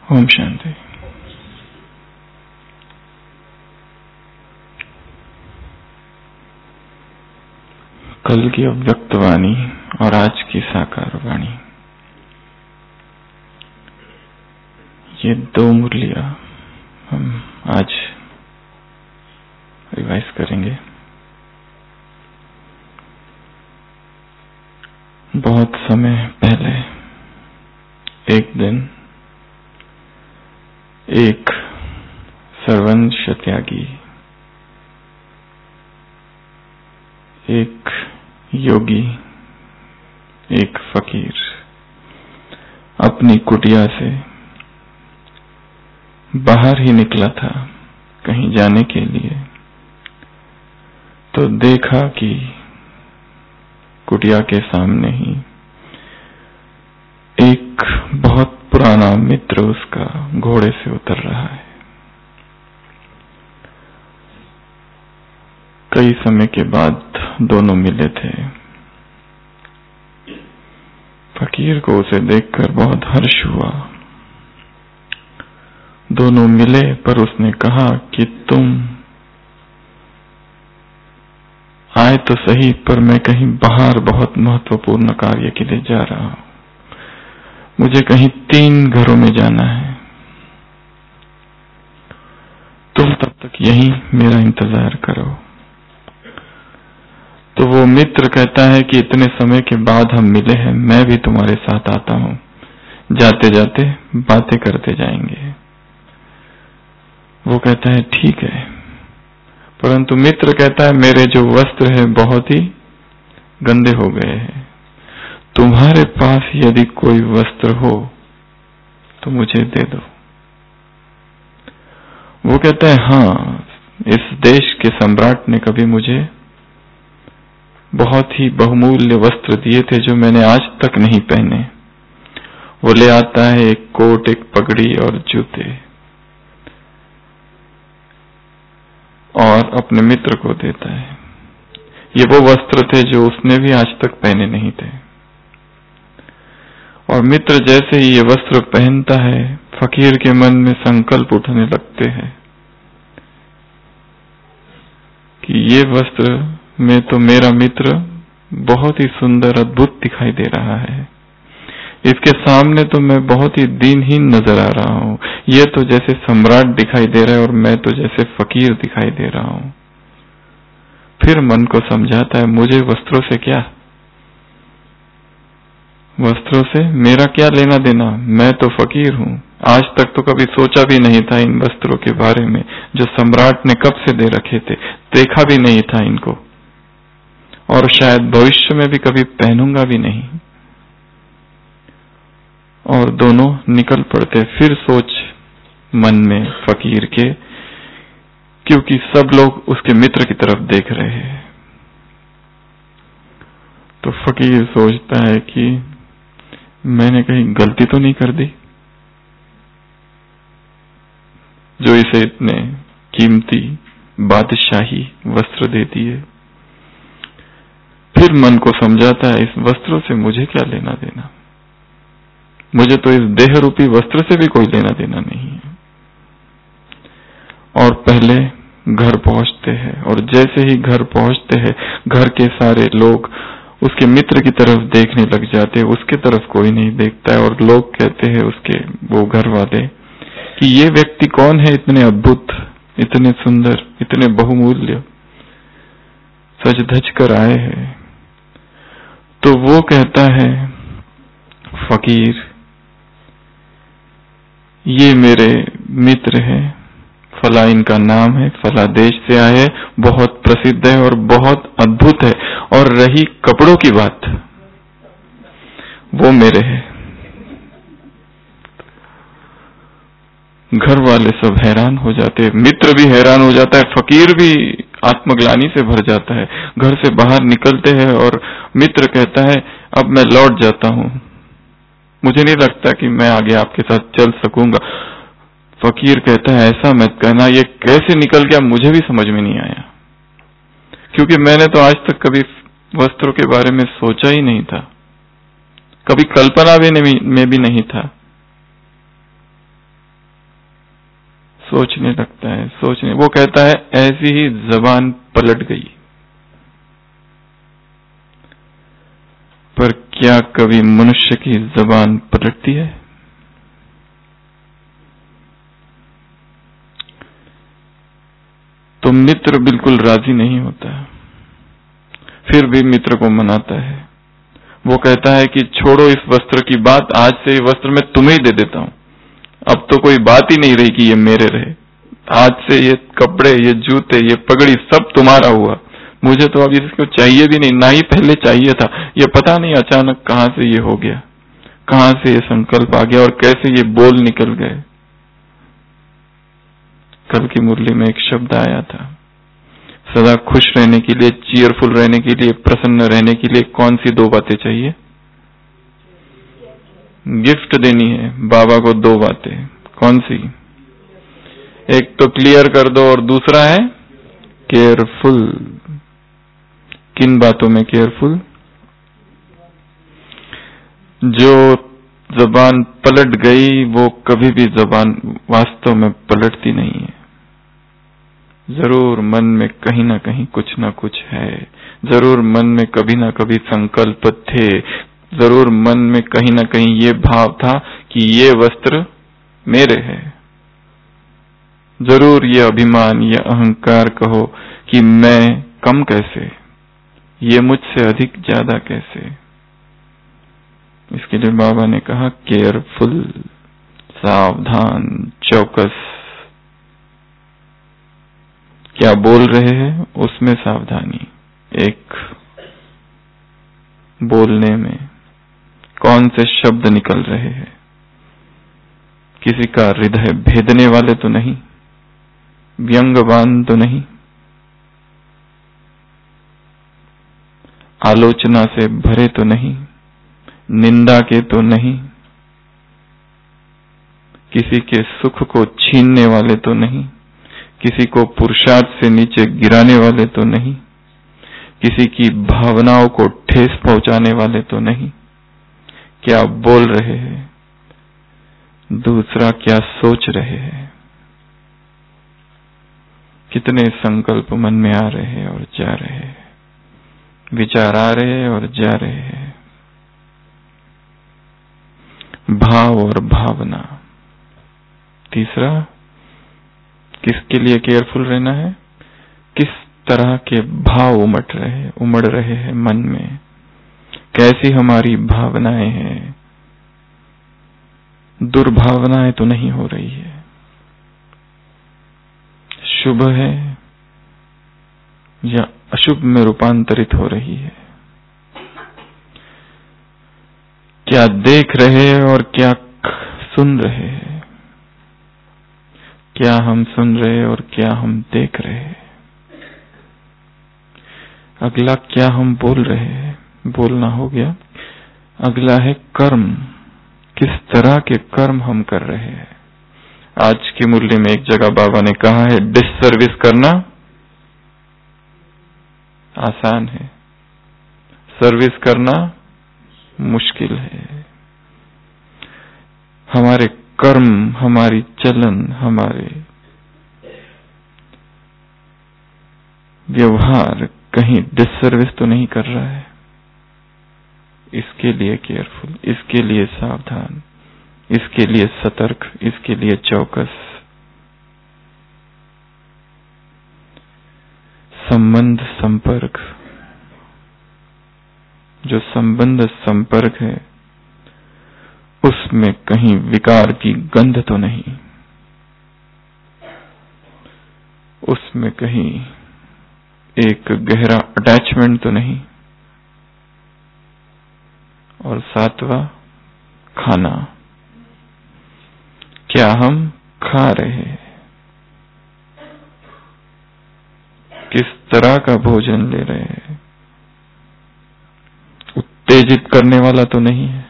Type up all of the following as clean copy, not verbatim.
ओम शांति। कल की अव्यक्त वाणी और आज की साकार वाणी, ये दो मुरलियां हम आज रिवाइज करेंगे। बहुत समय पहले एक दिन एक सर्वंश त्यागी, एक योगी, एक फकीर अपनी कुटिया से बाहर ही निकला था कहीं जाने के लिए, तो देखा कि कुटिया के सामने ही एक बहुत पुराना मित्र उसका घोड़े से उतर रहा है। कई समय के बाद दोनों मिले थे। फकीर को उसे देखकर बहुत हर्ष हुआ। दोनों मिले, पर उसने कहा कि तुम आए तो सही, पर मैं कहीं बाहर बहुत महत्वपूर्ण कार्य के लिए जा रहा हूं। मुझे कहीं 3 घरों में जाना है। तुम तब तक यहीं मेरा इंतजार करो। तो वो मित्र कहता है कि इतने समय के बाद हम मिले हैं, मैं भी तुम्हारे साथ आता हूं। जाते जाते बातें करते जाएंगे। वो कहता है ठीक है, परंतु मित्र कहता है मेरे जो वस्त्र है बहुत ही गंदे हो गए हैं। तुम्हारे पास यदि कोई वस्त्र हो तो मुझे दे दो। वो कहता है हाँ, इस देश के सम्राट ने कभी मुझे बहुत ही बहुमूल्य वस्त्र दिए थे जो मैंने आज तक नहीं पहने। वो ले आता है एक कोट, एक पगड़ी और जूते, और अपने मित्र को देता है। ये वो वस्त्र थे जो उसने भी आज तक पहने नहीं थे। और मित्र जैसे ही ये वस्त्र पहनता है, फकीर के मन में संकल्प उठने लगते हैं कि ये वस्त्र में तो मेरा मित्र बहुत ही सुंदर, अद्भुत दिखाई दे रहा है। इसके सामने तो मैं बहुत ही दीनहीन नजर आ रहा हूँ। ये तो जैसे सम्राट दिखाई दे रहा है और मैं तो जैसे फकीर दिखाई दे रहा हूँ। फिर मन को समझाता है मुझे वस्त्रों से क्या, वस्त्रों से मेरा क्या लेना देना, मैं तो फकीर हूँ। आज तक तो कभी सोचा भी नहीं था इन वस्त्रों के बारे में जो सम्राट ने कब से दे रखे थे, देखा भी नहीं था इनको, और शायद भविष्य में भी कभी पहनूंगा भी नहीं। और दोनों निकल पड़ते। फिर सोच मन में फकीर के, क्योंकि सब लोग उसके मित्र की तरफ देख रहे हैं, तो फकीर सोचता है कि मैंने कहीं गलती तो नहीं कर दी जो इसे इतने कीमती बादशाही वस्त्र दे दिए। फिर मन को समझाता है इस वस्त्रों से मुझे क्या लेना देना, मुझे तो इस देह रूपी वस्त्र से भी कोई लेना देना नहीं है। और पहले घर पहुंचते हैं, और जैसे ही घर पहुंचते हैं, घर के सारे लोग उसके मित्र की तरफ देखने लग जाते हैं। उसके तरफ कोई नहीं देखता है, और लोग कहते हैं उसके वो घर वाले कि ये व्यक्ति कौन है, इतने अद्भुत, इतने सुंदर, इतने बहुमूल्य सज धज कर आए हैं। तो वो कहता है फकीर ये मेरे मित्र हैं, फला इनका नाम है, फला देश से आए, बहुत प्रसिद्ध है और बहुत अद्भुत है। और रही कपड़ों की बात, वो मेरे हैं। घर वाले सब हैरान हो जाते हैं, मित्र भी हैरान हो जाता है, फकीर भी आत्मग्लानि से भर जाता है। घर से बाहर निकलते हैं और मित्र कहता है अब मैं लौट जाता हूं, मुझे नहीं लगता कि मैं आगे आपके साथ चल सकूंगा। फकीर कहता है ऐसा मत कहना, ये कैसे निकल गया मुझे भी समझ में नहीं आया, क्योंकि मैंने तो आज तक कभी वस्त्रों के बारे में सोचा ही नहीं था, कभी कल्पना में भी नहीं था। सोचने लगता है, सोचने। वो कहता है ऐसी ही जबान पलट गई। पर क्या कभी मनुष्य की जबान पलटती है? तो मित्र बिल्कुल राजी नहीं होता, फिर भी मित्र को मनाता है। वो कहता है कि छोड़ो इस वस्त्र की बात, आज से ये वस्त्र मैं तुम्हें ही दे देता हूं। अब तो कोई बात ही नहीं रही कि ये मेरे रहे। आज से ये कपड़े, ये जूते, ये पगड़ी सब तुम्हारा हुआ। मुझे तो अब इसको चाहिए भी नहीं, ना ही पहले चाहिए था। ये पता नहीं अचानक कहां से ये हो गया, कहां से ये संकल्प आ गया और कैसे ये बोल निकल गए। कल की मुरली में एक शब्द आया था, सदा खुश रहने के लिए, चीयरफुल रहने के लिए, प्रसन्न रहने के लिए कौन सी 2 बातें चाहिए? गिफ्ट देनी है बाबा को 2 बातें। कौन सी? एक तो क्लियर कर दो और दूसरा है केयरफुल। किन बातों में केयरफुल? जो जबान पलट गई वो कभी भी जबान वास्तव में पलटती नहीं है। जरूर मन में कहीं ना कहीं कुछ ना कुछ है, जरूर मन में कभी ना कभी संकल्प थे, जरूर मन में कहीं ना कहीं ये भाव था कि ये वस्त्र मेरे है। जरूर ये अभिमान, ये अहंकार कहो कि मैं कम कैसे, ये मुझसे अधिक ज्यादा कैसे। इसके लिए बाबा ने कहा केयरफुल, सावधान, चौकस। क्या बोल रहे हैं उसमें सावधानी। एक बोलने में कौन से शब्द निकल रहे हैं, किसी का हृदय भेदने वाले तो नहीं, व्यंग्यवान तो नहीं, आलोचना से भरे तो नहीं, निंदा के तो नहीं, किसी के सुख को छीनने वाले तो नहीं, किसी को पुरुषार्थ से नीचे गिराने वाले तो नहीं, किसी की भावनाओं को ठेस पहुंचाने वाले तो नहीं। क्या बोल रहे हैं, दूसरा क्या सोच रहे हैं। कितने संकल्प मन में आ रहे हैं और जा रहे हैं, विचार आ रहे हैं और जा रहे हैं। भाव और भावना। तीसरा, किसके लिए केयरफुल रहना है? किस तरह के भाव उमड़ रहे हैं मन में, कैसी हमारी भावनाएं हैं। दुर्भावनाएं तो नहीं हो रही है, शुभ है या अशुभ में रूपांतरित हो रही है। क्या देख रहे हैं और क्या सुन रहे हैं। क्या हम सुन रहे हैं और क्या हम देख रहे हैं। अगला क्या हम बोल रहे हैं, बोलना हो गया। अगला है कर्म, किस तरह के कर्म हम कर रहे हैं। आज की मुरली में एक जगह बाबा ने कहा है डिससर्विस करना आसान है, सर्विस करना मुश्किल है। हमारे कर्म, हमारी चलन, हमारे व्यवहार कहीं डिससर्विस तो नहीं कर रहा है। इसके लिए केयरफुल, इसके लिए सावधान, इसके लिए सतर्क, इसके लिए चौकस। संबंध संपर्क, जो संबंध संपर्क है उसमें कहीं विकार की गंध तो नहीं, उसमें कहीं एक गहरा अटैचमेंट तो नहीं। और सातवां, खाना, क्या हम खा रहे हैं, किस तरह का भोजन ले रहे हैं। उत्तेजित करने वाला तो नहीं है,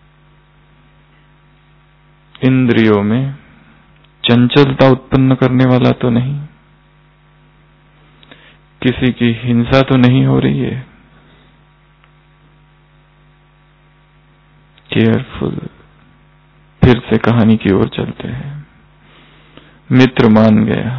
इंद्रियों में चंचलता उत्पन्न करने वाला तो नहीं, किसी की हिंसा तो नहीं हो रही है। केयरफुल। फिर से कहानी की ओर चलते हैं। मित्र मान गया,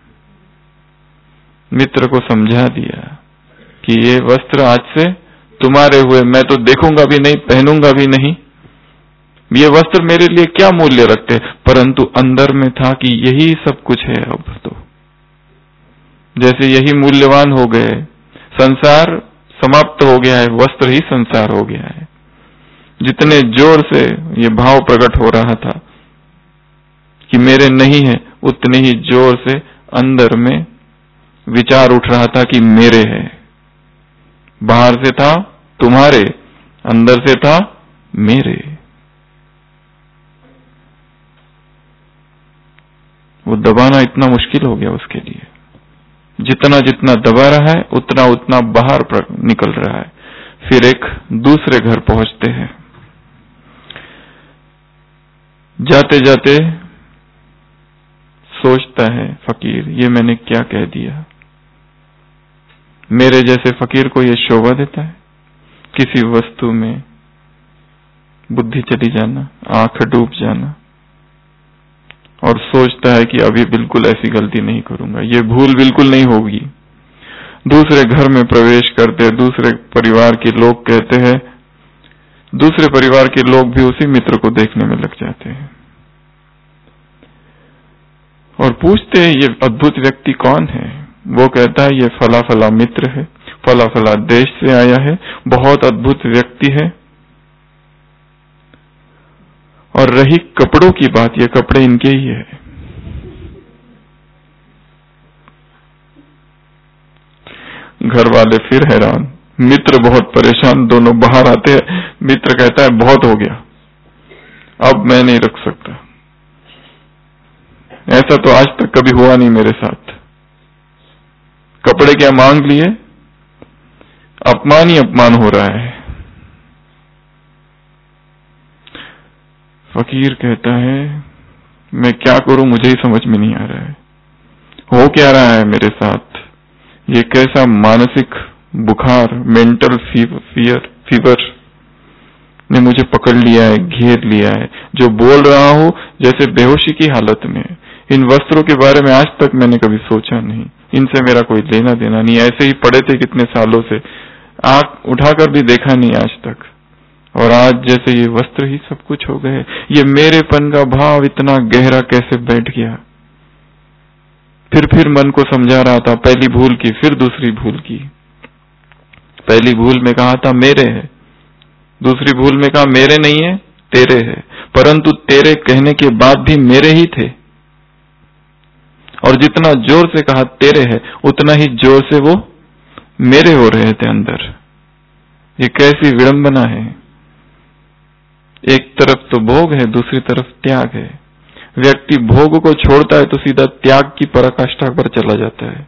मित्र को समझा दिया कि ये वस्त्र आज से तुम्हारे हुए, मैं तो देखूंगा भी नहीं, पहनूंगा भी नहीं, ये वस्त्र मेरे लिए क्या मूल्य रखते। परंतु अंदर में था कि यही सब कुछ है। अब तो जैसे यही मूल्यवान हो गए, संसार समाप्त हो गया है, वस्त्र ही संसार हो गया है। जितने जोर से ये भाव प्रकट हो रहा था कि मेरे नहीं है, उतने ही जोर से अंदर में विचार उठ रहा था कि मेरे है। बाहर से था तुम्हारे, अंदर से था मेरे। वो दबाना इतना मुश्किल हो गया उसके लिए। जितना जितना दबा रहा है उतना उतना बाहर निकल रहा है। फिर एक दूसरे घर पहुंचते हैं। जाते जाते सोचता है फकीर, ये मैंने क्या कह दिया। मेरे जैसे फकीर को ये शोभा देता है किसी वस्तु में बुद्धि चली जाना, आंख डूब जाना, और सोचता है कि अभी बिल्कुल ऐसी गलती नहीं करूंगा, ये भूल बिल्कुल नहीं होगी। दूसरे घर में प्रवेश करते, दूसरे परिवार के लोग कहते हैं, दूसरे परिवार के लोग भी उसी मित्र को देखने में लग जाते हैं और पूछते हैं ये अद्भुत व्यक्ति कौन है। वो कहता है ये फला फला मित्र है, फला फला देश से आया है, बहुत अद्भुत व्यक्ति है। और रही कपड़ों की बात, ये कपड़े इनके ही है। घर वाले फिर हैरान, मित्र बहुत परेशान, दोनों बाहर आते हैं। मित्र कहता है बहुत हो गया, अब मैं नहीं रख सकता, ऐसा तो आज तक कभी हुआ नहीं मेरे साथ। कपड़े क्या मांग लिए, अपमान ही अपमान हो रहा है। फकीर कहता है मैं क्या करूं, मुझे ही समझ में नहीं आ रहा है, हो क्या रहा है मेरे साथ। ये कैसा मानसिक बुखार, मेंटल फीवर ने मुझे पकड़ लिया है, घेर लिया है। जो बोल रहा हूं जैसे बेहोशी की हालत में। इन वस्त्रों के बारे में आज तक मैंने कभी सोचा नहीं, इनसे मेरा कोई लेना देना नहीं, ऐसे ही पड़े थे कितने सालों से, आंख उठाकर भी देखा नहीं आज तक। और आज जैसे ये वस्त्र ही सब कुछ हो गए। ये मेरेपन का भाव इतना गहरा कैसे बैठ गया। फिर मन को समझा रहा था, पहली भूल की, फिर दूसरी भूल की। पहली भूल में कहा था मेरे है, दूसरी भूल में कहा मेरे नहीं है, तेरे है। परंतु तेरे कहने के बाद भी मेरे ही थे। और जितना जोर से कहा तेरे है, उतना ही जोर से वो मेरे हो रहे थे अंदर। ये कैसी विडंबना है। एक तरफ तो भोग है, दूसरी तरफ त्याग है। व्यक्ति भोग को छोड़ता है तो सीधा त्याग की पराकाष्ठा पर चला जाता है।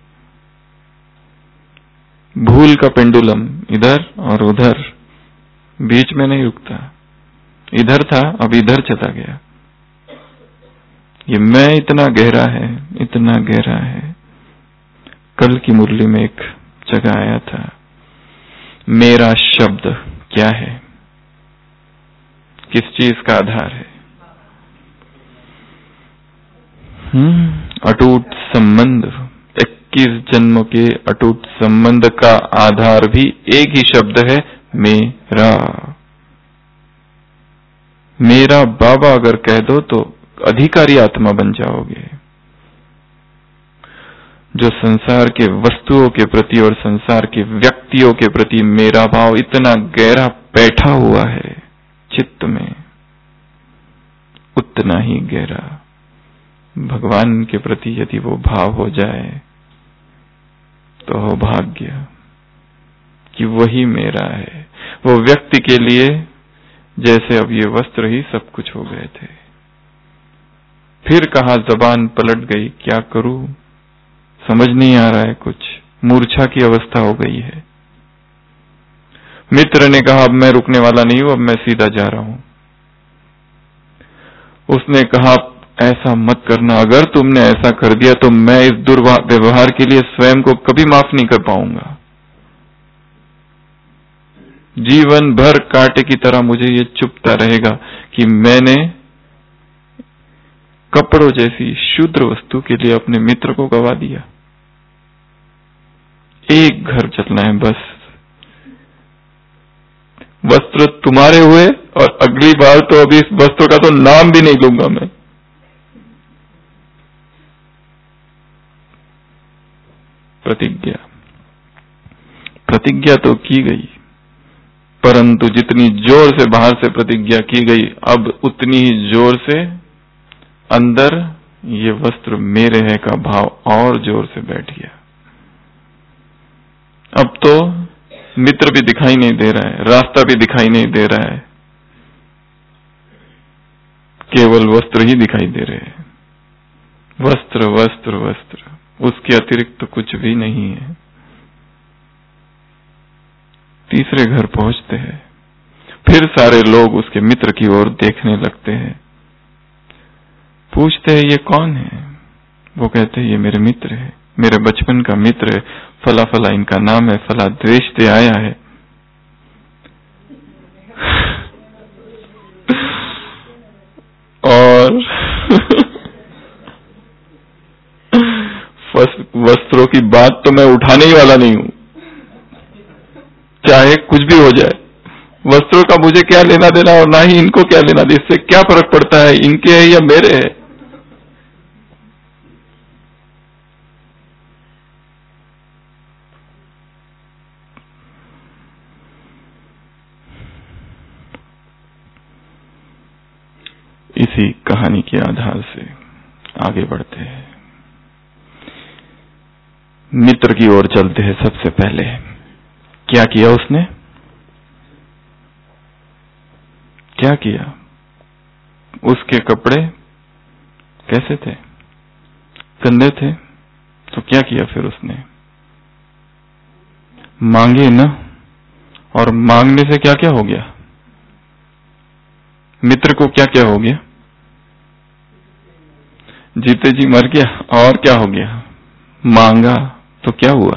भूल का पेंडुलम इधर और उधर, बीच में नहीं रुकता। इधर था, अब इधर चला गया। ये मैं इतना गहरा है, इतना गहरा है। कल की मुरली में एक जगह आया था, मेरा शब्द क्या है, किस चीज का आधार है। अटूट संबंध, 21 जन्मों के अटूट संबंध का आधार भी एक ही शब्द है, मेरा। मेरा बाबा अगर कह दो तो अधिकारी आत्मा बन जाओगे। जो संसार के वस्तुओं के प्रति और संसार के व्यक्तियों के प्रति मेरा भाव इतना गहरा बैठा हुआ है चित्त में, उतना ही गहरा भगवान के प्रति यदि वो भाव हो जाए तो हो भाग्य कि वही मेरा है। वो व्यक्ति के लिए जैसे अब ये वस्त्र ही सब कुछ हो गए थे। फिर कहा जबान पलट गई, क्या करूं, समझ नहीं आ रहा है कुछ, मूर्छा की अवस्था हो गई है। मित्र ने कहा अब मैं रुकने वाला नहीं हूं, अब मैं सीधा जा रहा हूं। उसने कहा ऐसा मत करना, अगर तुमने ऐसा कर दिया तो मैं इस दुर्व्यवहार के लिए स्वयं को कभी माफ नहीं कर पाऊंगा। जीवन भर कांटे की तरह मुझे ये चुभता रहेगा कि मैंने कपड़ों जैसी शुद्र वस्तु के लिए अपने मित्र को गवा दिया। एक घर चलना है बस, वस्त्र तुम्हारे हुए और अगली बार तो अभी इस वस्त्र का तो नाम भी नहीं लूंगा मैं। प्रतिज्ञा तो की गई, परंतु जितनी जोर से बाहर से प्रतिज्ञा की गई, अब उतनी ही जोर से अंदर ये वस्त्र मेरे है का भाव और जोर से बैठ गया। अब तो मित्र भी दिखाई नहीं दे रहा है, रास्ता भी दिखाई नहीं दे रहा है, केवल वस्त्र ही दिखाई दे रहे हैं। वस्त्र वस्त्र वस्त्र, उसके अतिरिक्त तो कुछ भी नहीं है। तीसरे घर पहुंचते हैं, फिर सारे लोग उसके मित्र की ओर देखने लगते हैं। पूछते हैं ये कौन है? वो कहते हैं ये मेरे मित्र है, मेरे बचपन का मित्र है, फला फला इनका नाम है, फला देश से आया है। और वस्त्रों की बात तो मैं उठाने ही वाला नहीं हूं, चाहे कुछ भी हो जाए। वस्त्रों का मुझे क्या लेना देना और ना ही इनको क्या लेना देना, इससे क्या फर्क पड़ता है, इनके है या मेरे है। इसी कहानी के आधार से आगे बढ़ते हैं, मित्र की ओर चलते हैं। सबसे पहले क्या किया उसने? क्या किया? उसके कपड़े कैसे थे? गंदे थे। तो क्या किया फिर उसने? मांगे ना, और मांगने से क्या क्या हो गया? मित्र को क्या क्या हो गया? जीते जी मर गया। और क्या हो गया? मांगा तो क्या हुआ?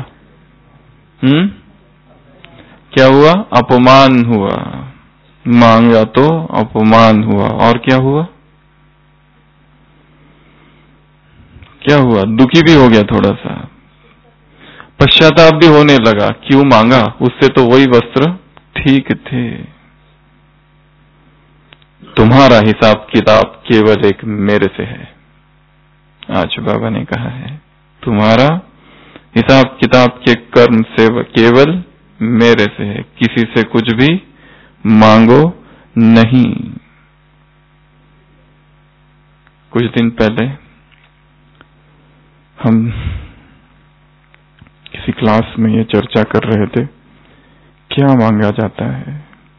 क्या हुआ? अपमान हुआ। मांगा तो अपमान हुआ। और क्या हुआ? क्या हुआ? दुखी भी हो गया, थोड़ा सा पश्चाताप भी होने लगा। क्यों मांगा? उससे तो वही वस्त्र ठीक थे। तुम्हारा हिसाब किताब केवल एक मेरे से है। आज बाबा ने कहा है तुम्हारा हिसाब किताब के कर्म से केवल मेरे से है, किसी से कुछ भी मांगो नहीं। कुछ दिन पहले हम किसी क्लास में ये चर्चा कर रहे थे, क्या मांगा जाता है।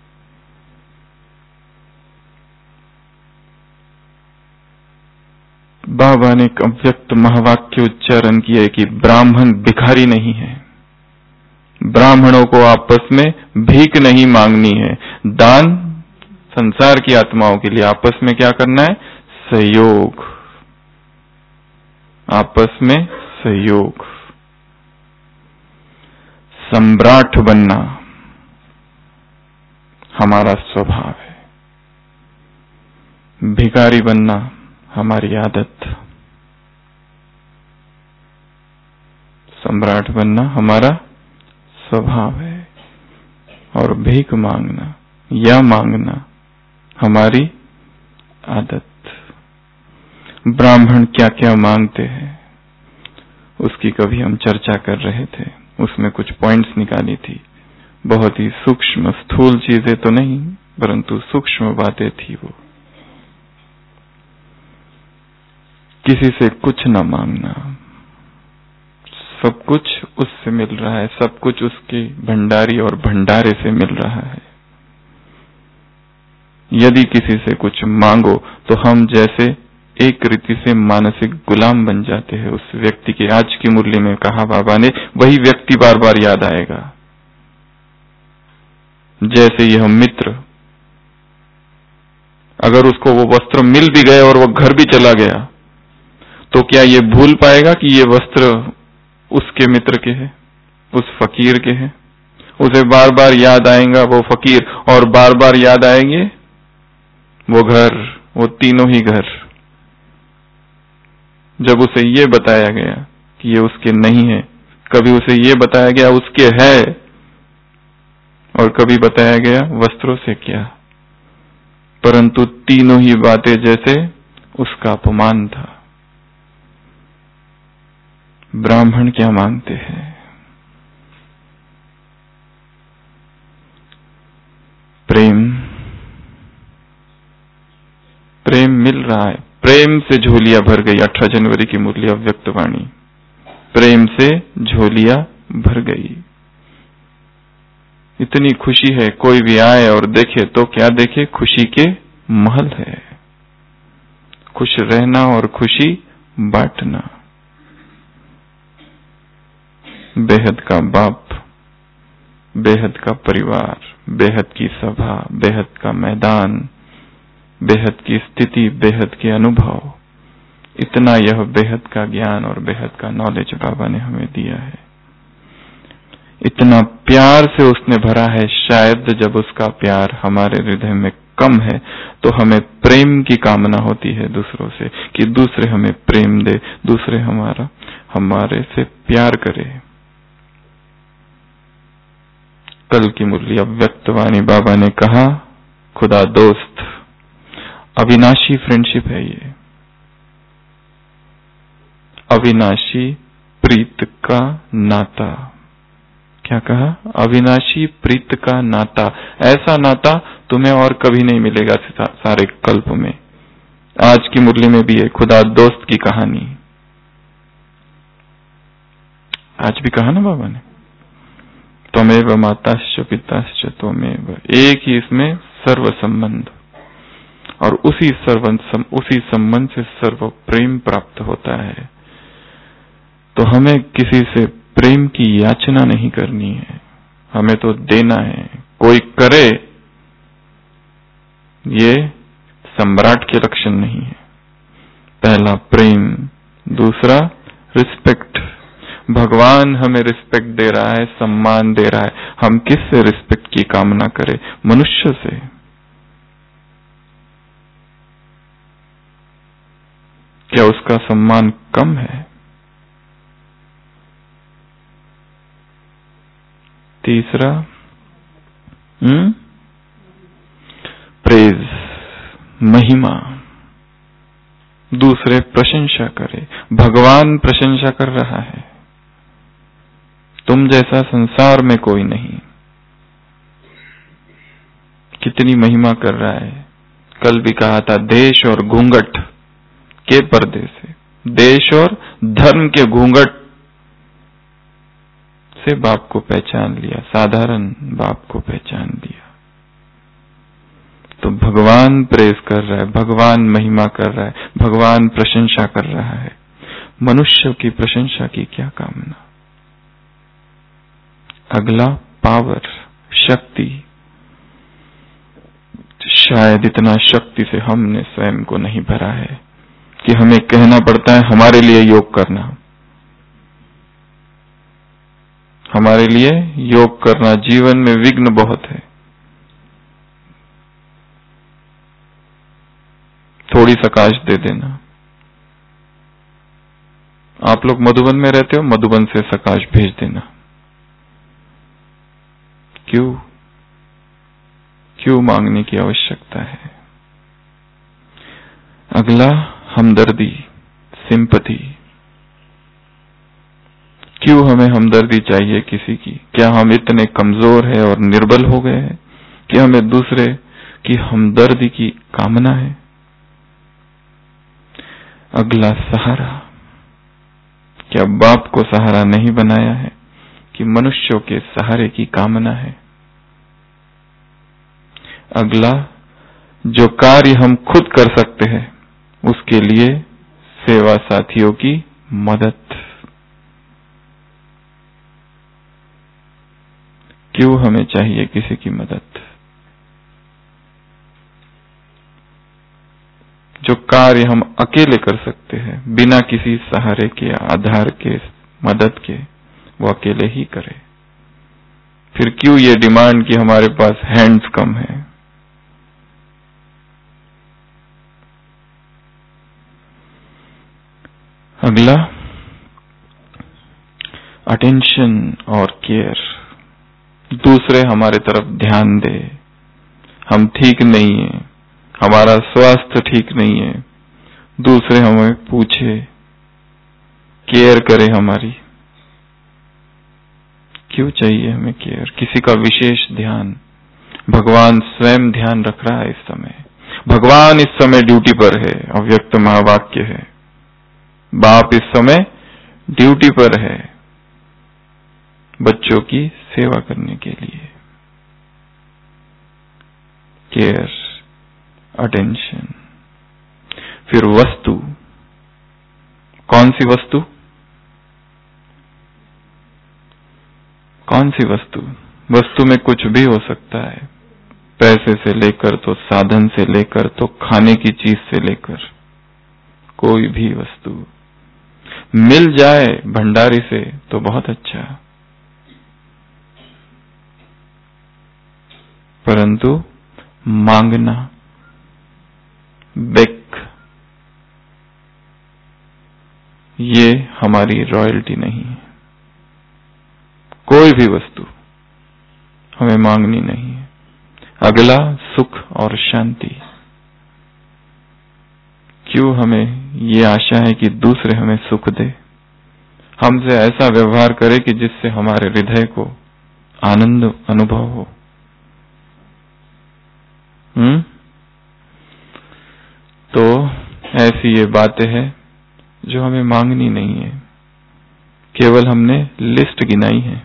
बाबा ने एक अव्यक्त महावाक्य उच्चारण किया कि ब्राह्मण भिखारी नहीं है, ब्राह्मणों को आपस में भीख नहीं मांगनी है। दान संसार की आत्माओं के लिए आपस में क्या करना है? सहयोग, आपस में सहयोग। सम्राट बनना हमारा स्वभाव है, भिखारी बनना हमारी आदत। सम्राट बनना हमारा स्वभाव है और भीख मांगना या मांगना हमारी आदत। ब्राह्मण क्या क्या मांगते हैं उसकी कभी हम चर्चा कर रहे थे, उसमें कुछ पॉइंट्स निकाली थी। बहुत ही सूक्ष्म स्थूल चीजें तो नहीं, परंतु सूक्ष्म बातें थी वो। किसी से कुछ न मांगना, सब कुछ उससे मिल रहा है, सब कुछ उसके भंडारी और भंडारे से मिल रहा है। यदि किसी से कुछ मांगो तो हम जैसे एक रीति से मानसिक गुलाम बन जाते हैं उस व्यक्ति के। आज की मुरली में कहा बाबा ने, वही व्यक्ति बार बार याद आएगा। जैसे यह मित्र, अगर उसको वो वस्त्र मिल भी गए और वो घर भी चला गया तो क्या ये भूल पाएगा कि ये वस्त्र उसके मित्र के हैं, उस फकीर के हैं? उसे बार बार याद आएगा वो फकीर, और बार बार याद आएंगे वो घर, वो तीनों ही घर। जब उसे ये बताया गया कि ये उसके नहीं है, कभी उसे ये बताया गया उसके है, और कभी बताया गया वस्त्रों से क्या, परंतु तीनों ही बातें जैसे उसका अपमान था। ब्राह्मण क्या मांगते हैं? प्रेम। प्रेम मिल रहा है, प्रेम से झोलियां भर गई। 18 जनवरी की मुरली अव्यक्त वाणी, प्रेम से झोलियां भर गई। इतनी खुशी है, कोई भी आए और देखे तो क्या देखे? खुशी के महल है। खुश रहना और खुशी बांटना। बेहद का बाप, बेहद का परिवार, बेहद की सभा, बेहद का मैदान, बेहद की स्थिति, बेहद के अनुभव, इतना यह बेहद का ज्ञान और बेहद का नॉलेज बाबा ने हमें दिया है। इतना प्यार से उसने भरा है। शायद जब उसका प्यार हमारे हृदय में कम है तो हमें प्रेम की कामना होती है दूसरों से, कि दूसरे हमें प्रेम दे, दूसरे हमारे से प्यार करे। कल की मुरली अव्यक्त वाणी बाबा ने कहा, खुदा दोस्त, अविनाशी फ्रेंडशिप है ये, अविनाशी प्रीत का नाता। क्या कहा? अविनाशी प्रीत का नाता। ऐसा नाता तुम्हें और कभी नहीं मिलेगा सारे कल्प में। आज की मुरली में भी है खुदा दोस्त की कहानी। आज भी कहा ना बाबा ने, त्वमेव माताश्च पिताश्च त्वमेव, एक ही इसमें सर्व संबंध, और उसी संबंध से सर्व प्रेम प्राप्त होता है। तो हमें किसी से प्रेम की याचना नहीं करनी है, हमें तो देना है। कोई करे ये सम्राट के लक्षण नहीं है। पहला प्रेम, दूसरा रिस्पेक्ट। भगवान हमें रिस्पेक्ट दे रहा है, सम्मान दे रहा है। हम किससे रिस्पेक्ट की कामना करें? मनुष्य से। क्या उसका सम्मान कम है? तीसरा प्रेज, महिमा। दूसरे प्रशंसा करे। भगवान प्रशंसा कर रहा है, तुम जैसा संसार में कोई नहीं। कितनी महिमा कर रहा है। कल भी कहा था, देश और घूंघट के पर्दे से, देश और धर्म के घूंघट से बाप को पहचान लिया, साधारण बाप को पहचान लिया। तो भगवान प्रेज कर रहा है, भगवान महिमा कर रहा है, भगवान प्रशंसा कर रहा है। मनुष्य की प्रशंसा की क्या कामना? अगला पावर, शक्ति। शायद इतना शक्ति से हमने स्वयं को नहीं भरा है कि हमें कहना पड़ता है हमारे लिए योग करना। हमारे लिए योग करना, जीवन में विघ्न बहुत है। थोड़ी सकाश दे देना। आप लोग मधुबन में रहते हो, मधुबन से सकाश भेज देना। क्यों मांगने की आवश्यकता है? अगला हमदर्दी, सिंपैथी। क्यों हमें हमदर्दी चाहिए किसी की? क्या हम इतने कमजोर हैं और निर्बल हो गए हैं कि हमें दूसरे की हमदर्दी की कामना है? अगला सहारा। क्या बाप को सहारा नहीं बनाया है कि मनुष्यों के सहारे की कामना है? अगला, जो कार्य हम खुद कर सकते हैं उसके लिए सेवा साथियों की मदद। क्यों हमें चाहिए किसी की मदद? जो कार्य हम अकेले कर सकते हैं बिना किसी सहारे के, आधार के, मदद के, वो अकेले ही करे। फिर क्यों ये डिमांड कि हमारे पास हैंड्स कम है? अगला अटेंशन और केयर। दूसरे हमारे तरफ ध्यान दे, हम ठीक नहीं है, हमारा स्वास्थ्य ठीक नहीं है, दूसरे हमें पूछे, केयर करे हमारी। क्यों चाहिए हमें केयर, किसी का विशेष ध्यान? भगवान स्वयं ध्यान रख रहा है इस समय। भगवान इस समय ड्यूटी पर है, अव्यक्त महावाक्य है। बाप इस समय ड्यूटी पर है बच्चों की सेवा करने के लिए। Care, attention. फिर वस्तु। कौन सी वस्तु? कौन सी वस्तु? वस्तु में कुछ भी हो सकता है, पैसे से लेकर तो साधन से लेकर तो खाने की चीज से लेकर, कोई भी वस्तु मिल जाए भंडारी से तो बहुत अच्छा, परंतु मांगना, बेक, ये हमारी रॉयल्टी नहीं है। कोई भी वस्तु हमें मांगनी नहीं है। अगला सुख और शांति। क्यों हमें ये आशा है कि दूसरे हमें सुख दे, हमसे ऐसा व्यवहार करे कि जिससे हमारे हृदय को आनंद अनुभव हो। तो ऐसी ये बातें हैं जो हमें मांगनी नहीं है, केवल हमने लिस्ट गिनाई है,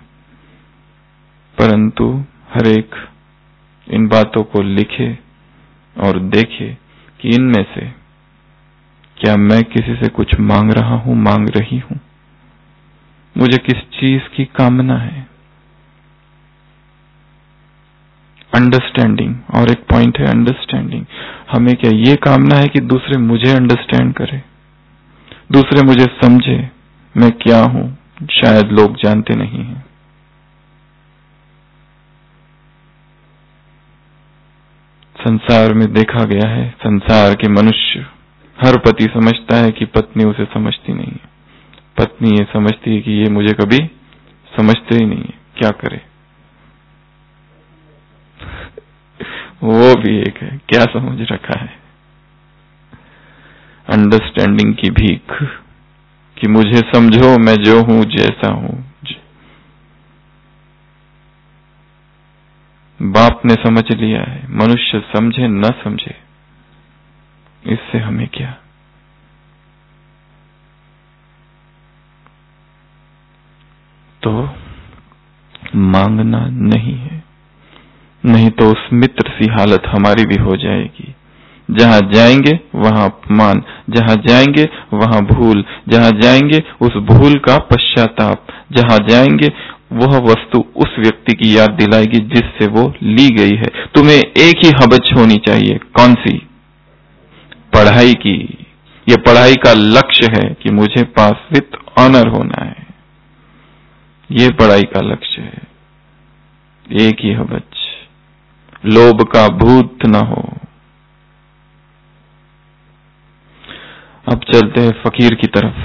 परंतु हर एक इन बातों को लिखे और देखे कि इनमें से क्या मैं किसी से कुछ मांग रहा हूं, मांग रही हूं, मुझे किस चीज की कामना है। अंडरस्टैंडिंग, और एक पॉइंट है अंडरस्टैंडिंग। हमें क्या ये कामना है कि दूसरे मुझे अंडरस्टैंड करे, दूसरे मुझे समझे मैं क्या हूं? शायद लोग जानते नहीं हैं। संसार में देखा गया है, संसार के मनुष्य, हर पति समझता है कि पत्नी उसे समझती नहीं है, पत्नी ये समझती है कि ये मुझे कभी समझते ही नहीं है, क्या करे। वो भी एक है, क्या समझ रखा है, अंडरस्टैंडिंग की भीख कि मुझे समझो, मैं जो हूं जैसा हूं। बाप ने समझ लिया है, मनुष्य समझे न समझे इससे हमें क्या। तो मांगना नहीं है, नहीं तो उस मित्र सी हालत हमारी भी हो जाएगी। जहां जाएंगे वहां अपमान, जहां जाएंगे वहां भूल, जहां जाएंगे उस भूल का पश्चाताप, जहां जाएंगे वह वस्तु उस व्यक्ति की याद दिलाएगी जिससे वो ली गई है। तुम्हें एक ही हबच होनी चाहिए, कौन सी? पढ़ाई की। ये पढ़ाई का लक्ष्य है कि मुझे पास विथ ऑनर होना है, ये पढ़ाई का लक्ष्य है। एक ही हबच, लोभ का भूत न हो। अब चलते हैं फकीर की तरफ।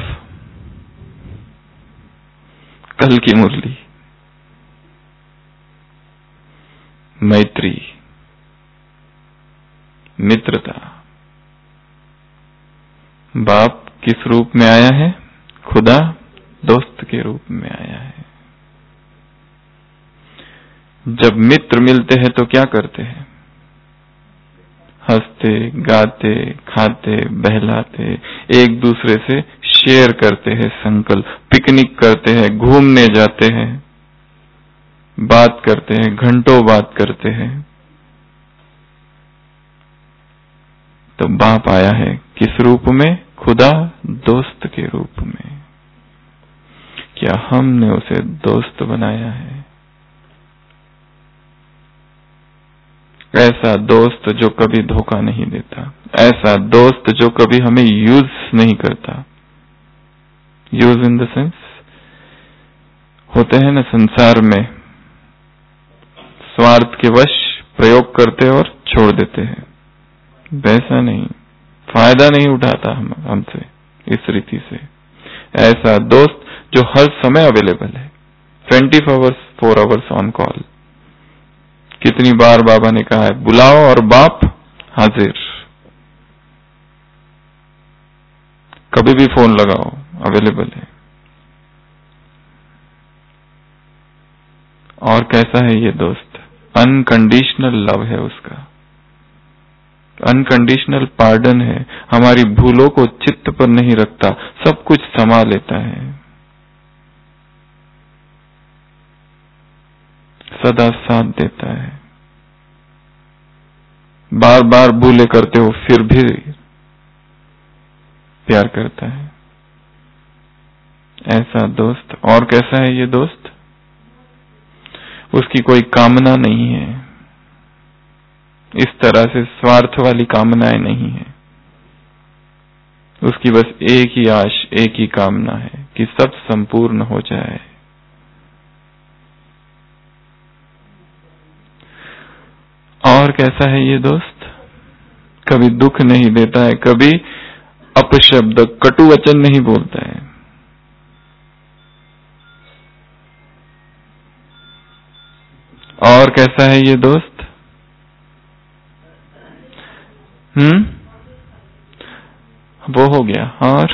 कल की मुरली, मैत्री, मित्रता। बाप किस रूप में आया है? खुदा दोस्त के रूप में आया है। जब मित्र मिलते हैं तो क्या करते हैं? हंसते, गाते, खाते, बहलाते, एक दूसरे से शेयर करते हैं संकल्प, पिकनिक करते हैं, घूमने जाते हैं, बात करते हैं, घंटों बात करते हैं। तो बाप आया है किस रूप में? खुदा दोस्त के रूप में। क्या हमने उसे दोस्त बनाया है? ऐसा दोस्त जो कभी धोखा नहीं देता, ऐसा दोस्त जो कभी हमें यूज नहीं करता। यूज इन द सेंस, होते हैं ना संसार में, स्वार्थ के वश प्रयोग करते और छोड़ देते हैं, वैसा नहीं, फायदा नहीं उठाता हमसे इस रीति से। ऐसा दोस्त जो हर समय अवेलेबल है, 24 आवर्स 4 आवर्स ऑन कॉल। कितनी बार बाबा ने कहा है, बुलाओ और बाप हाजिर, कभी भी फोन लगाओ, अवेलेबल है। और कैसा है ये दोस्त? अनकंडीशनल लव है उसका, अनकंडीशनल पार्डन है, हमारी भूलों को चित्त पर नहीं रखता, सब कुछ समा लेता है, सदा साथ देता है। बार बार भूले करते हो फिर भी प्यार करता है, ऐसा दोस्त। और कैसा है ये दोस्त? उसकी कोई कामना नहीं है, इस तरह से स्वार्थ वाली कामनाएं नहीं है, उसकी बस एक ही आश, एक ही कामना है कि सब संपूर्ण हो जाए। और कैसा है ये दोस्त? कभी दुख नहीं देता है, कभी अपशब्द कटु वचन नहीं बोलता है। और कैसा है ये दोस्त? वो हो गया। और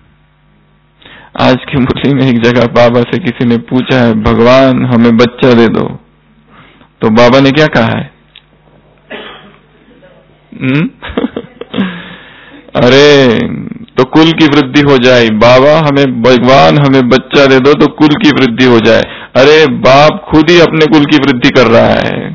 आज की मुरली में एक जगह बाबा से किसी ने पूछा है, भगवान हमें बच्चा दे दो, तो बाबा ने क्या कहा है? अरे तो कुल की वृद्धि हो जाए, बाबा हमें, भगवान हमें बच्चा दे दो तो कुल की वृद्धि हो जाए। अरे बाप खुद ही अपने कुल की वृद्धि कर रहा है।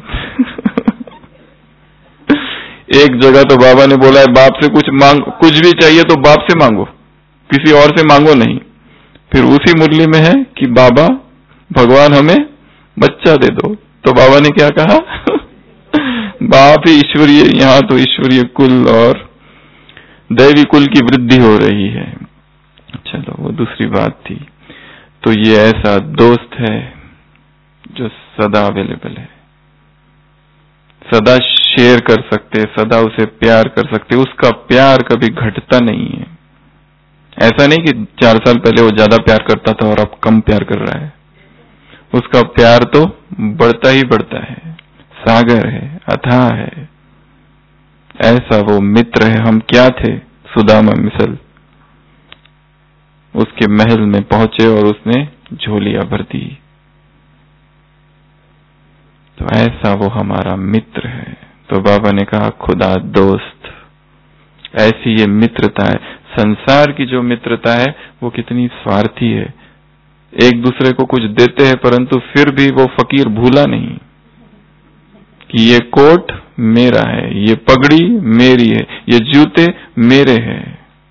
एक जगह तो बाबा ने बोला है, बाप से कुछ मांग, कुछ भी चाहिए तो बाप से मांगो, किसी और से मांगो नहीं। फिर उसी मुरली में है कि बाबा भगवान हमें बच्चा दे दो, तो बाबा ने क्या कहा? बाप ही ईश्वरीय, यहाँ तो ईश्वरीय कुल और दैवी कुल की वृद्धि हो रही है। चलो वो दूसरी बात थी। तो ये ऐसा दोस्त है जो सदा अवेलेबल है, सदा शेयर कर सकते, सदा उसे प्यार कर सकते, उसका प्यार कभी घटता नहीं है। ऐसा नहीं कि 4 साल पहले वो ज्यादा प्यार करता था और अब कम प्यार कर रहा है, उसका प्यार तो बढ़ता ही बढ़ता है, सागर है, अथाह है। ऐसा वो मित्र है। हम क्या थे? सुदामा मिसल, उसके महल में पहुंचे और उसने झोलियां भर दी। तो ऐसा वो हमारा मित्र है। तो बाबा ने कहा खुदा दोस्त, ऐसी ये मित्रता है। संसार की जो मित्रता है वो कितनी स्वार्थी है, एक दूसरे को कुछ देते हैं परंतु फिर भी वो फकीर भूला नहीं कि ये कोट मेरा है, ये पगड़ी मेरी है, ये जूते मेरे हैं।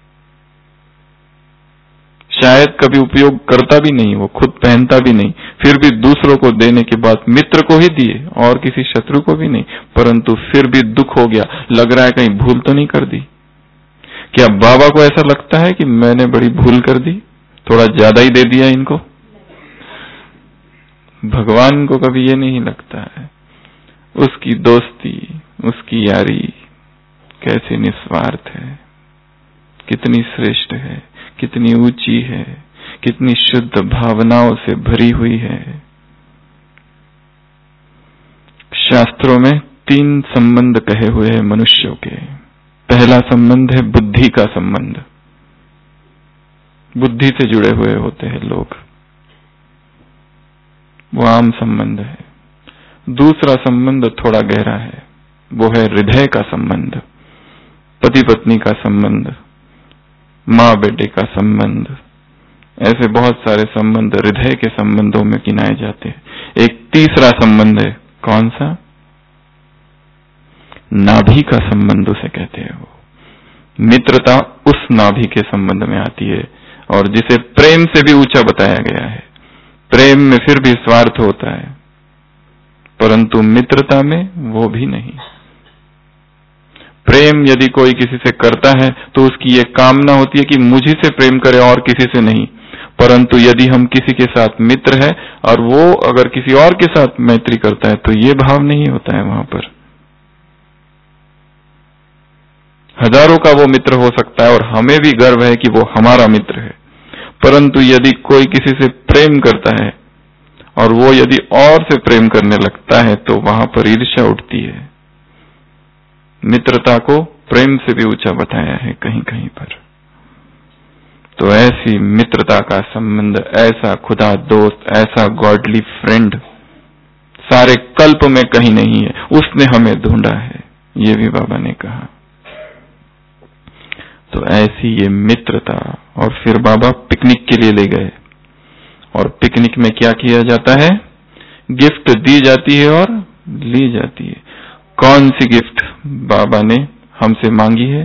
शायद कभी उपयोग करता भी नहीं, वो खुद पहनता भी नहीं, फिर भी दूसरों को देने के बाद मित्र को ही दिए और किसी शत्रु को भी नहीं, परंतु फिर भी दुख हो गया, लग रहा है कहीं भूल तो नहीं कर दी। क्या बाबा को ऐसा लगता है कि मैंने बड़ी भूल कर दी, थोड़ा ज्यादा ही दे दिया इनको? भगवान को कभी ये नहीं लगता है। उसकी दोस्ती, उसकी यारी कैसी निस्वार्थ है, कितनी श्रेष्ठ है, कितनी ऊंची है, कितनी शुद्ध भावनाओं से भरी हुई है। शास्त्रों में 3 संबंध कहे हुए हैं मनुष्यों के। पहला संबंध है बुद्धि का संबंध, बुद्धि से जुड़े हुए होते हैं लोग, वो आम संबंध है। दूसरा संबंध थोड़ा गहरा है, वो है हृदय का संबंध, पति पत्नी का संबंध, माँ बेटे का संबंध। ऐसे बहुत सारे संबंध हृदय के संबंधों में गिनाए जाते हैं। एक तीसरा संबंध है, कौन सा? नाभि का संबंध उसे कहते हैं। वो मित्रता उस नाभि के संबंध में आती है और जिसे प्रेम से भी ऊंचा बताया गया है। प्रेम में फिर भी स्वार्थ होता है परंतु मित्रता में वो भी नहीं। प्रेम यदि कोई किसी से करता है तो उसकी ये कामना होती है कि मुझी से प्रेम करे और किसी से नहीं, परंतु यदि हम किसी के साथ मित्र है और वो अगर किसी और के साथ मैत्री करता है तो ये भाव नहीं होता है। वहां पर हजारों का वो मित्र हो सकता है और हमें भी गर्व है कि वो हमारा मित्र है, परंतु यदि कोई किसी से प्रेम करता है और वो यदि और से प्रेम करने लगता है तो वहां पर ईर्ष्या उठती है। मित्रता को प्रेम से भी ऊंचा बताया है कहीं कहीं पर। तो ऐसी मित्रता का संबंध, ऐसा खुदा दोस्त, ऐसा गॉडली फ्रेंड सारे कल्प में कहीं नहीं है। उसने हमें ढूंढा है, ये भी बाबा ने कहा। तो ऐसी ये मित्रता। और फिर बाबा पिकनिक के लिए ले गए और पिकनिक में क्या किया जाता है? गिफ्ट दी जाती है और ली जाती है। कौन सी गिफ्ट बाबा ने हमसे मांगी है?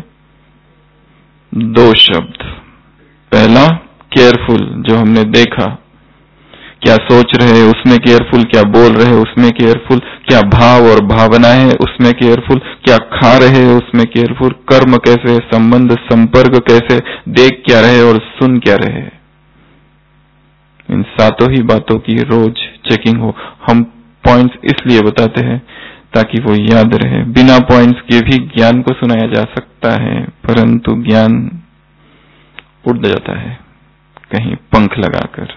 2 शब्द। पहला केयरफुल, जो हमने देखा, क्या सोच रहे हैं उसमें केयरफुल, क्या बोल रहे हैं उसमें केयरफुल, क्या भाव और भावनाएं हैं उसमें केयरफुल, क्या खा रहे हैं उसमें केयरफुल, कर्म कैसे, संबंध संपर्क कैसे, देख क्या रहे और सुन क्या रहे। इन 7 ही बातों की रोज चेकिंग हो। हम पॉइंट्स इसलिए बताते हैं ताकि वो याद रहे। बिना पॉइंट्स के भी ज्ञान को सुनाया जा सकता है, परंतु ज्ञान उड़ जाता है कहीं पंख लगाकर।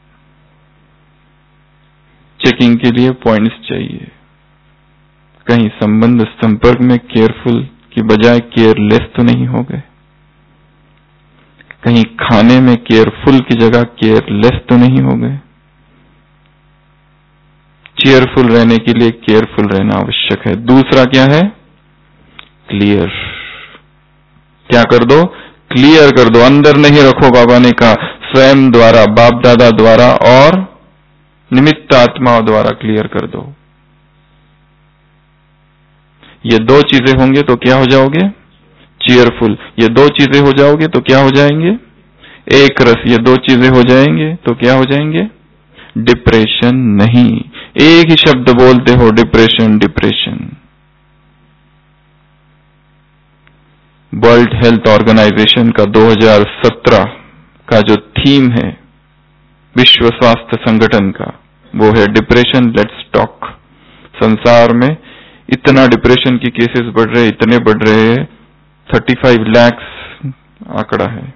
चेकिंग के लिए पॉइंट्स चाहिए। कहीं संबंध संपर्क में केयरफुल की बजाय केयरलेस तो नहीं हो गए। कहीं खाने में केयरफुल की जगह केयरलेस तो नहीं हो गए। चेयरफुल रहने के लिए केयरफुल रहना आवश्यक है। दूसरा क्या है? क्लियर। क्या कर दो? क्लियर कर दो। अंदर नहीं रखो। बाबा ने कहा स्वयं द्वारा, बाप दादा द्वारा और निमित्त आत्माओं द्वारा क्लियर कर दो। ये 2 चीजें होंगे तो क्या हो जाओगे? चीयरफुल। ये 2 चीजें हो जाओगे तो क्या हो जाएंगे? एक रस। ये 2 चीजें हो जाएंगे तो क्या हो जाएंगे? डिप्रेशन नहीं। एक ही शब्द बोलते हो, depression depression. World health organization का 2017 का जो थीम है विश्व स्वास्थ्य संगठन का, वो है डिप्रेशन लेट्स टॉक। संसार में इतना डिप्रेशन की केसेस बढ़ रहे, इतने बढ़ रहे हैं, 35 लाख आंकड़ा है।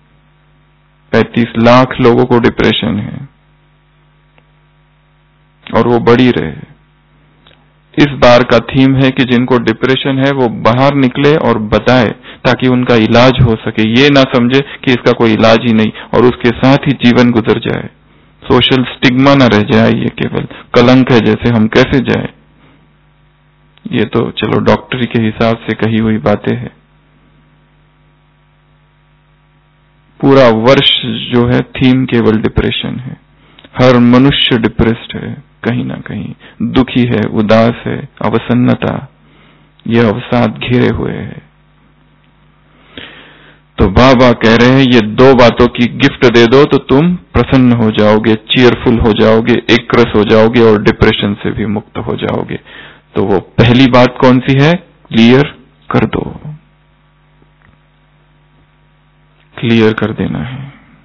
35 लाख लोगों को डिप्रेशन है और वो बढ़ ही रहे। इस बार का थीम है कि जिनको डिप्रेशन है वो बाहर निकले और बताए ताकि उनका इलाज हो सके। ये ना समझे कि इसका कोई इलाज ही नहीं और उसके साथ ही जीवन गुजर जाए। सोशल स्टिग्मा ना रह जाए, ये केवल कलंक है जैसे हम कैसे जाए। ये तो चलो डॉक्टरी के हिसाब से कही हुई बातें हैं। पूरा वर्ष जो है थीम केवल डिप्रेशन है। हर मनुष्य डिप्रेस्ड है, कहीं ना कहीं दुखी है, उदास है, अवसन्नता, ये अवसाद घेरे हुए है। तो बाबा कह रहे हैं ये 2 बातों की गिफ्ट दे दो तो तुम प्रसन्न हो जाओगे, चीयरफुल हो जाओगे, एकरस हो जाओगे और डिप्रेशन से भी मुक्त हो जाओगे। तो वो पहली बात कौन सी है? क्लियर कर दो। क्लियर कर देना है।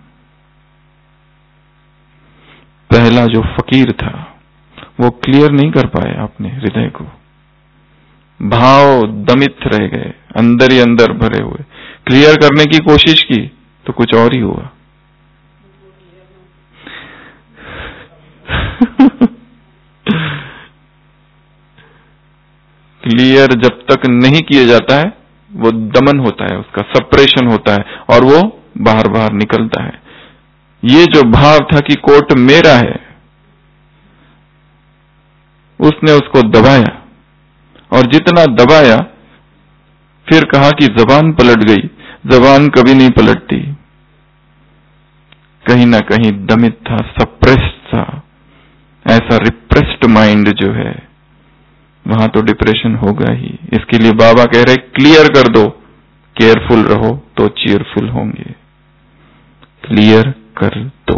पहला जो फकीर था वो क्लियर नहीं कर पाए अपने हृदय को। भाव दमित रह गए, अंदर ही अंदर भरे हुए। क्लियर करने की कोशिश की तो कुछ और ही हुआ। क्लियर जब तक नहीं किया जाता है वो दमन होता है, उसका सप्रेशन होता है और वो बाहर बाहर निकलता है। ये जो भाव था कि कोर्ट मेरा है, उसने उसको दबाया और जितना दबाया फिर कहा कि जबान पलट गई। जबान कभी नहीं पलटती। कहीं ना कहीं दमित था, सप्रेस्ड था। ऐसा रिप्रेस्ड माइंड जो है वहां तो डिप्रेशन होगा ही। इसके लिए बाबा कह रहे क्लियर कर दो, केयरफुल रहो तो चीयरफुल होंगे। क्लियर कर दो।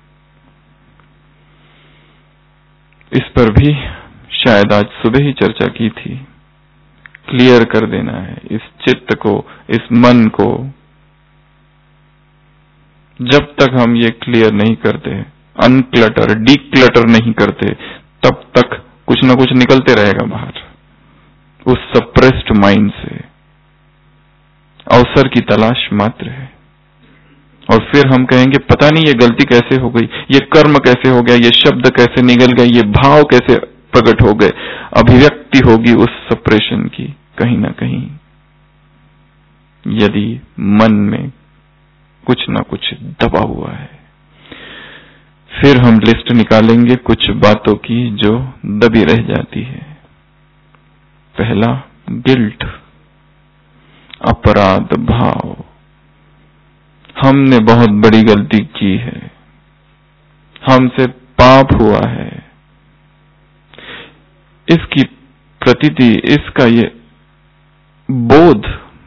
इस पर भी शायद आज सुबह ही चर्चा की थी। क्लियर कर देना है इस चित्त को, इस मन को। जब तक हम ये क्लियर नहीं करते, अनक्लटर, डीक्लटर नहीं करते, तब तक कुछ न कुछ निकलते रहेगा बाहर उस सप्रेस्ड माइंड से। अवसर की तलाश मात्र है। और फिर हम कहेंगे पता नहीं ये गलती कैसे हो गई, ये कर्म कैसे हो गया, ये शब्द कैसे निकल गए, ये भाव कैसे प्रकट हो गए। अभिव्यक्ति होगी उस सप्रेशन की कहीं ना कहीं, यदि मन में कुछ ना कुछ दबा हुआ है। फिर हम लिस्ट निकालेंगे कुछ बातों की जो दबी रह जाती है। पहला, गिल्ट, अपराध भाव। हमने बहुत बड़ी गलती की है, हमसे पाप हुआ है। इसकी प्रतीति, इसका ये बोध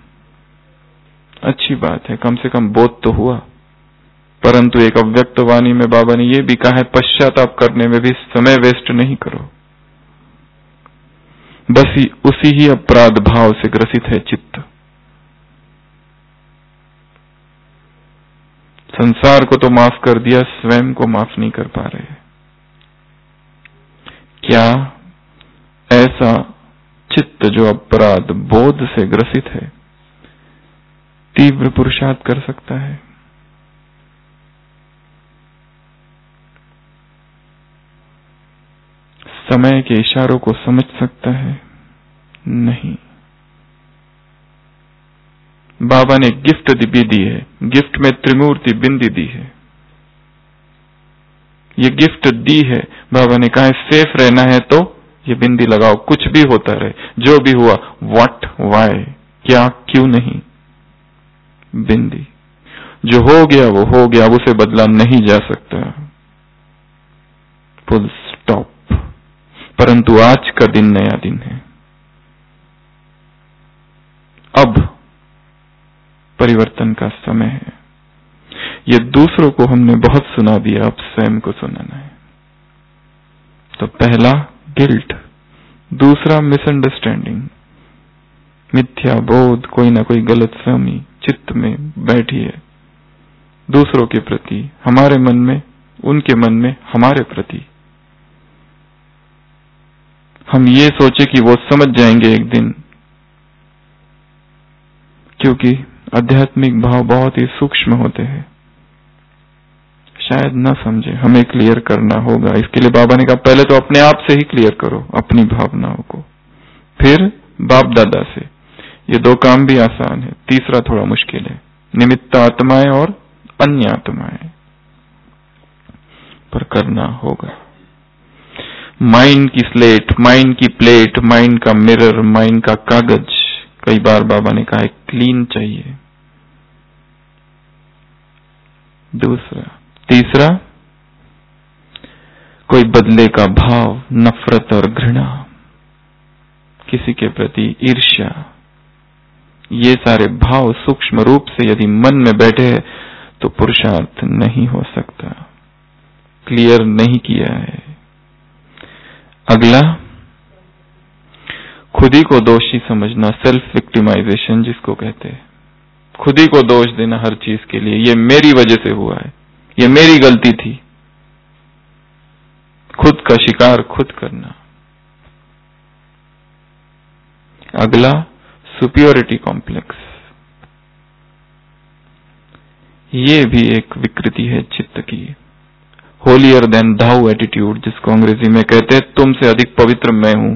अच्छी बात है, कम से कम बोध तो हुआ। परंतु एक अव्यक्त वाणी में बाबा ने यह भी कहा है, पश्चाताप करने में भी समय वेस्ट नहीं करो। बस उसी ही अपराध भाव से ग्रसित है चित्त। संसार को तो माफ कर दिया, स्वयं को माफ नहीं कर पा रहे। क्या ऐसा चित्त जो अपराध बोध से ग्रसित है तीव्र पुरुषार्थ कर सकता है? समय के इशारों को समझ सकता है? नहीं। बाबा ने गिफ्ट भी दी है, गिफ्ट में त्रिमूर्ति बिंदी दी है। ये गिफ्ट दी है, बाबा ने कहा सेफ रहना है तो ये बिंदी लगाओ, कुछ भी होता रहे, जो भी हुआ, व्हाट, व्हाई, क्या, क्यों नहीं, बिंदी। जो हो गया वो हो गया, अब उसे बदला नहीं जा सकता, फुल स्टॉप। परंतु आज का दिन नया दिन है। अब परिवर्तन का समय है। ये दूसरों को हमने बहुत सुना दिया, अब स्वयं को सुनाना है। तो पहला गिल्ट, दूसरा मिसअंडरस्टैंडिंग, मिथ्या बोध, कोई ना कोई गलतफहमी चित्त में बैठी है दूसरों के प्रति, हमारे मन में, उनके मन में हमारे प्रति। हम ये सोचे कि वो समझ जाएंगे एक दिन, क्योंकि आध्यात्मिक भाव बहुत ही सूक्ष्म होते हैं, शायद ना समझे, हमें क्लियर करना होगा। इसके लिए बाबा ने कहा पहले तो अपने आप से ही क्लियर करो अपनी भावनाओं को, फिर बाप दादा से। ये दो काम भी आसान है, तीसरा थोड़ा मुश्किल है, निमित्त आत्माएं और अन्य आत्माएं, पर करना होगा। माइंड की स्लेट, माइंड की प्लेट, माइंड का मिरर, माइंड का कागज, कई बार बाबा ने कहा क्लीन चाहिए। दूसरा, तीसरा, कोई बदले का भाव, नफरत और घृणा, किसी के प्रति ईर्ष्या, ये सारे भाव सूक्ष्म रूप से यदि मन में बैठे हैं तो पुरुषार्थ नहीं हो सकता, क्लियर नहीं किया है। अगला, खुद ही को दोषी समझना, सेल्फ विक्टिमाइजेशन जिसको कहते हैं, खुद ही को दोष देना हर चीज के लिए, ये मेरी वजह से हुआ है, ये मेरी गलती थी, खुद का शिकार खुद करना। अगला, सुपियोरिटी कॉम्प्लेक्स, ये भी एक विकृति है चित्त की। होलियर देन दाउ एटीट्यूड, जिसको अंग्रेजी में कहते हैं तुमसे अधिक पवित्र मैं हूं,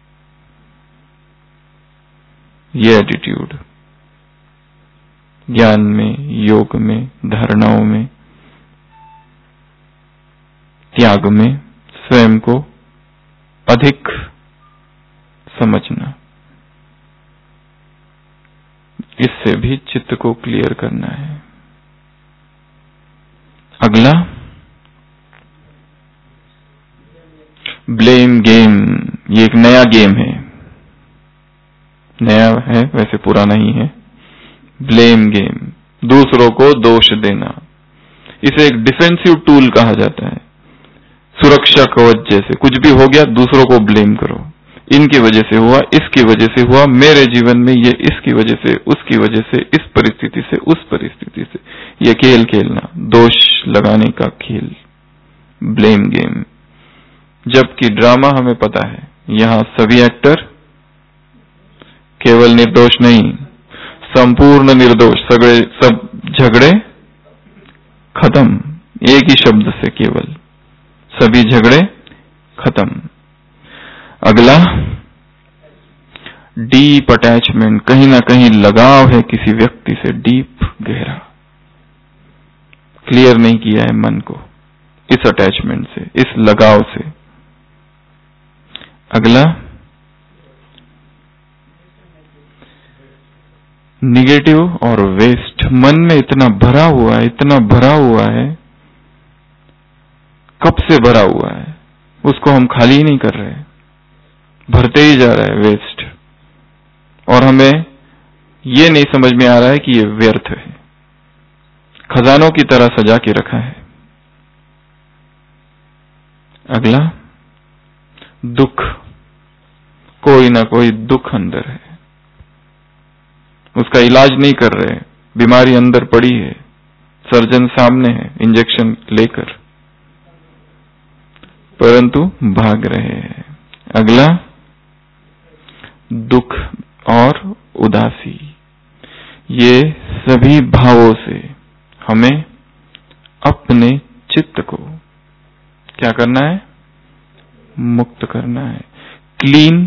ये एटीट्यूड ज्ञान में, योग में, धारणाओं में, त्याग में स्वयं को अधिक समझना, इससे भी चित्त को क्लियर करना है। अगला, ब्लेम गेम, ये एक नया गेम है, नया है वैसे पुराना ही है। ब्लेम गेम, दूसरों को दोष देना, इसे एक डिफेंसिव टूल कहा जाता है, सुरक्षा कवच जैसे। कुछ भी हो गया दूसरों को ब्लेम करो, इनकी वजह से हुआ, इसकी वजह से हुआ, मेरे जीवन में ये इसकी वजह से, उसकी वजह से, इस परिस्थिति से, उस परिस्थिति से, ये खेल खेलना, दोष लगाने का खेल, ब्लेम गेम। जबकि ड्रामा हमें पता है, यहां सभी एक्टर केवल निर्दोष नहीं, संपूर्ण निर्दोष, सब झगड़े खत्म, एक ही शब्द से केवल सभी झगड़े खत्म। अगला डीप अटैचमेंट, कहीं ना कहीं लगाव है किसी व्यक्ति से, डीप गहरा, क्लियर नहीं किया है मन को इस अटैचमेंट से, इस लगाव से। अगला निगेटिव और वेस्ट, मन में इतना भरा हुआ है, इतना भरा हुआ है, कब से भरा हुआ है उसको हम खाली ही नहीं कर रहे, भरते ही जा रहा है वेस्ट, और हमें ये नहीं समझ में आ रहा है कि ये व्यर्थ है, खजानों की तरह सजा के रखा है। अगला दुख, कोई ना कोई दुख अंदर है, उसका इलाज नहीं कर रहे, बीमारी अंदर पड़ी है, सर्जन सामने है इंजेक्शन लेकर, परंतु भाग रहे हैं। अगला दुख और उदासी, ये सभी भावों से हमें अपने चित्त को क्या करना है, मुक्त करना है, क्लीन,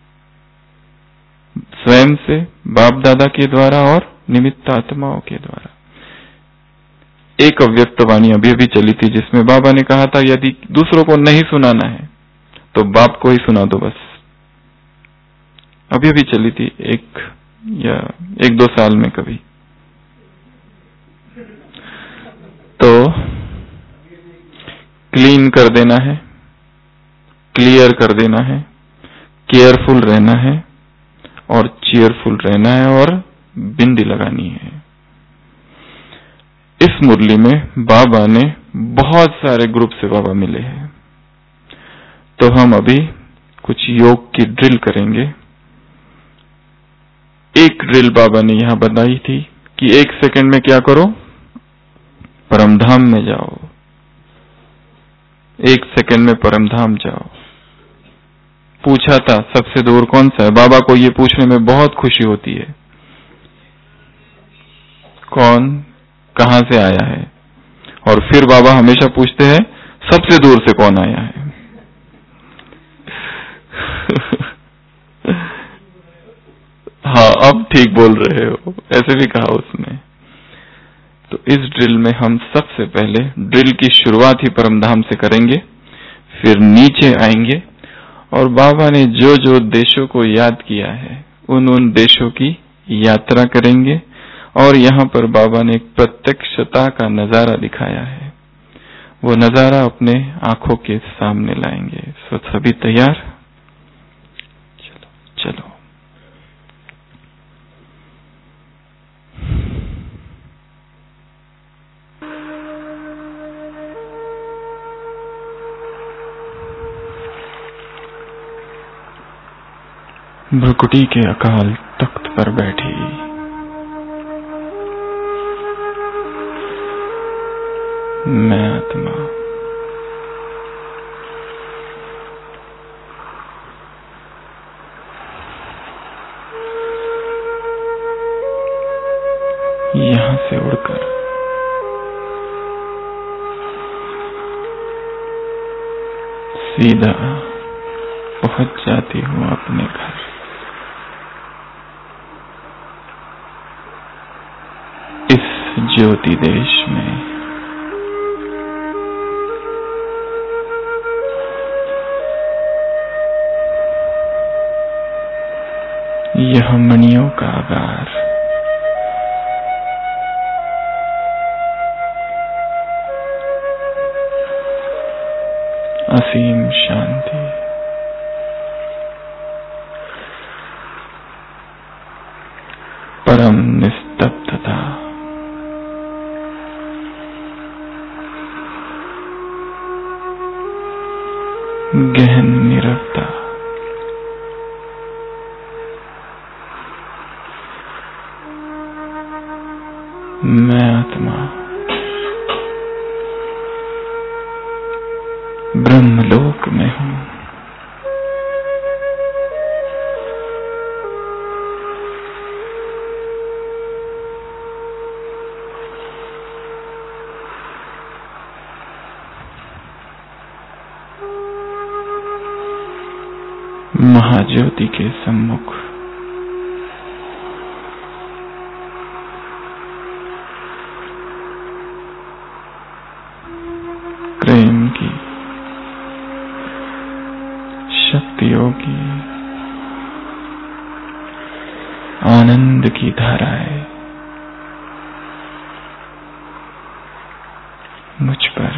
स्वयं से, बाप दादा के द्वारा और निमित्त आत्माओं के द्वारा। एक अव्यक्त वाणी अभी अभी चली थी जिसमें बाबा ने कहा था यदि दूसरों को नहीं सुनाना है तो बाप को ही सुना दो बस। अभी अभी चली थी, एक दो साल में कभी। तो क्लीन कर देना है, क्लियर कर देना है, केयरफुल रहना है और चीयरफुल रहना है और बिंदी लगानी है। इस मुरली में बाबा ने बहुत सारे ग्रुप से बाबा मिले हैं, तो हम अभी कुछ योग की ड्रिल करेंगे। एक ड्रिल बाबा ने यहां बताई थी कि 1 सेकंड में क्या करो, परमधाम में जाओ, 1 सेकंड में परमधाम जाओ। पूछा था सबसे दूर कौन सा है, बाबा को ये पूछने में बहुत खुशी होती है, कौन कहां से आया है, और फिर बाबा हमेशा पूछते हैं सबसे दूर से कौन आया है। हाँ, अब ठीक बोल रहे हो, ऐसे भी कहा उसने। तो इस ड्रिल में हम सबसे पहले ड्रिल की शुरुआत ही परमधाम से करेंगे, फिर नीचे आएंगे और बाबा ने जो जो देशों को याद किया है उन देशों की यात्रा करेंगे, और यहाँ पर बाबा ने एक प्रत्यक्षता का नजारा दिखाया है, वो नजारा अपने आंखों के सामने लाएंगे। सभी तैयार? चलो चलो। भ्रुकुटी के अकाल तख्त पर बैठी मैं आत्मा, यहां से उड़कर सीधा पहुंच जाती हूं अपने घर। इस ज्योति देश में यह मणियों का आगार, असीम शांति, परम निस्तब्धता, गहन नीरवता, मैं आत्मा ब्रह्मलोक में हूं। महाज्योति के सम्मुख प्रेम की, शक्तियों की, आनंद की धाराएं मुझ पर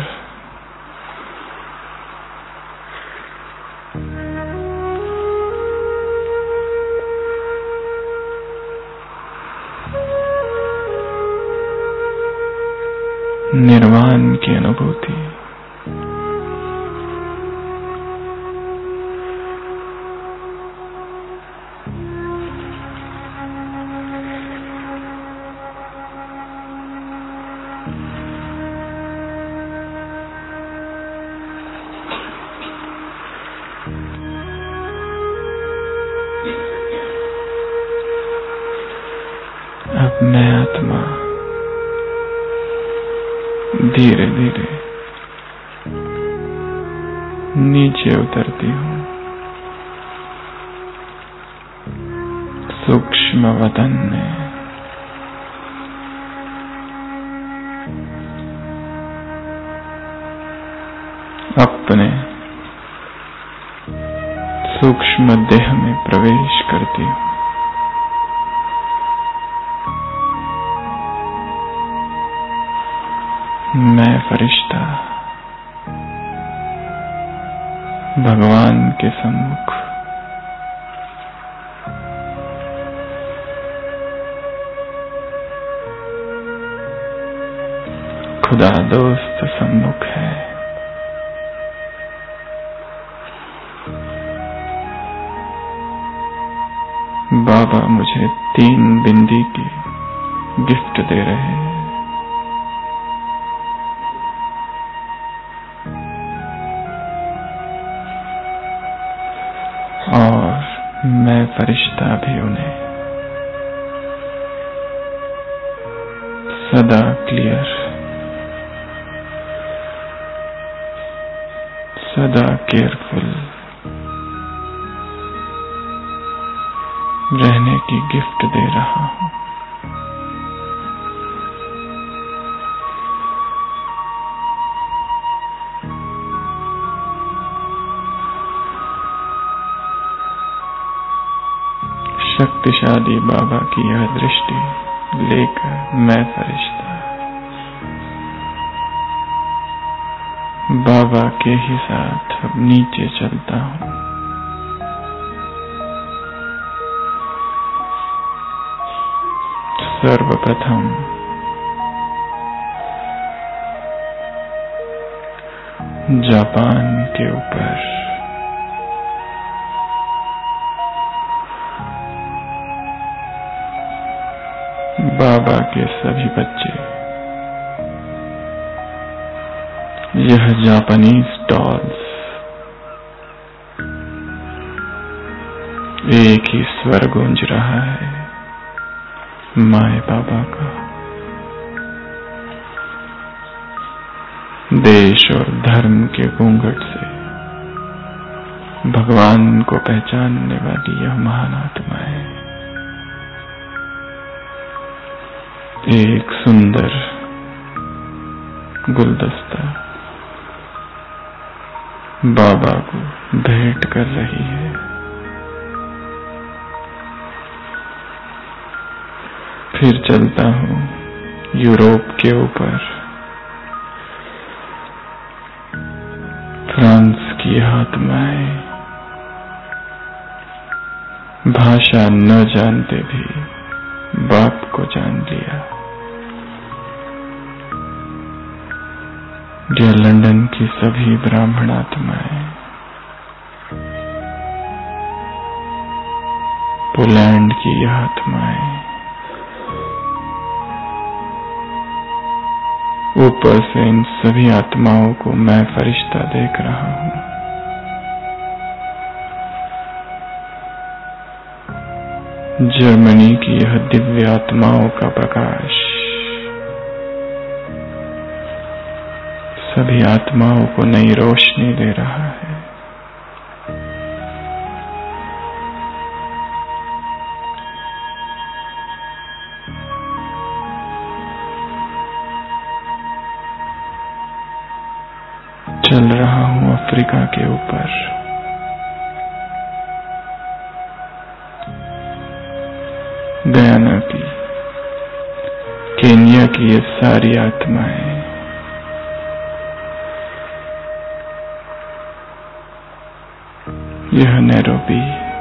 निर्वाण की अनुभूति, अब मैं आत्मा धीरे धीरे नीचे उतरती हूँ, सूक्ष्म वतन में अपने सूक्ष्म देह में प्रवेश करती हूँ। मैं फरिश्ता भगवान के सम्मुख खुदा दोस्त सम्मुख है। बाबा मुझे 3 बिंदी की गिफ्ट दे रहे हैं। और मैं फरिश्ता भी उन्हें सदा क्लियर, सदा केयरफुल रहने की गिफ्ट दे रहा हूं। शक्तिशाली बाबा की यह दृष्टि लेकर मैं फरिश्ता बाबा के ही साथ अब नीचे चलता हूँ। सर्वप्रथम जापान के ऊपर बाबा के सभी बच्चे यह जापानीज डॉल्स एक ही स्वर गूंज रहा है, माए बाबा का। देश और धर्म के घूंघट से भगवान को पहचानने वाली यह महान आत्माएं एक सुंदर गुलदस्ता बाबा को भेंट कर रही है। फिर चलता हूँ यूरोप के ऊपर, फ्रांस की आत्माएं भाषा न जानते भी बाप को जान लिया। यह लंदन की सभी ब्राह्मण आत्माएं, पोलैंड की यह आत्माएं, ऊपर से इन सभी आत्माओं को मैं फरिश्ता देख रहा हूं। जर्मनी की यह दिव्य आत्माओं का प्रकाश सभी आत्माओं को नई रोशनी दे रहा है। चल रहा हूं अफ्रीका के ऊपर, गयाना की, केन्या की ये सारी आत्माएं यह नैरोबी,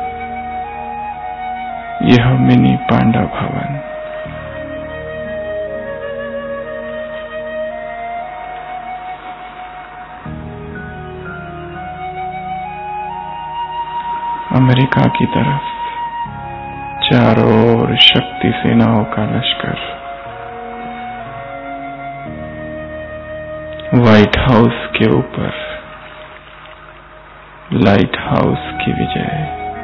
यह मिनी पांडा भवन, अमेरिका की तरफ चारों ओर शक्ति सेनाओं का लश्कर, व्हाइट हाउस के ऊपर लाइट हाउस की विजय,